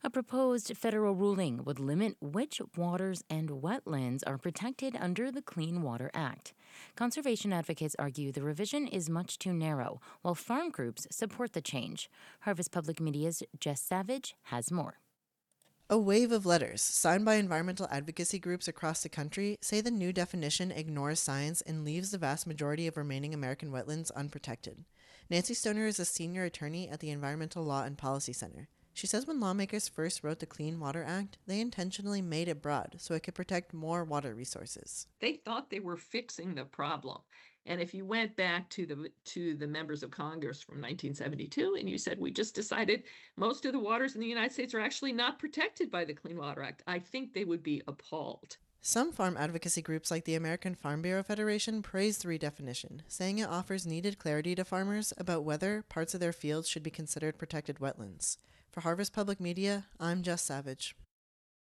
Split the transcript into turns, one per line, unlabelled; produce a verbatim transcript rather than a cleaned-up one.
A proposed federal ruling would limit which waters and wetlands are protected under the Clean Water Act. Conservation advocates argue the revision is much too narrow, while farm groups support the change. Harvest Public Media's Jess Savage has more.
A wave of letters, signed by environmental advocacy groups across the country, say the new definition ignores science and leaves the vast majority of remaining American wetlands unprotected. Nancy Stoner is a senior attorney at the Environmental Law and Policy Center. She says when lawmakers first wrote the Clean Water Act, they intentionally made it broad so it could protect more water resources.
They thought they were fixing the problem. And if you went back to the to the members of Congress from nineteen seventy-two and you said, we just decided most of the waters in the United States are actually not protected by the Clean Water Act, I think they would be appalled.
Some farm advocacy groups like the American Farm Bureau Federation praise the redefinition, saying it offers needed clarity to farmers about whether parts of their fields should be considered protected wetlands. For Harvest Public Media, I'm Jess Savage.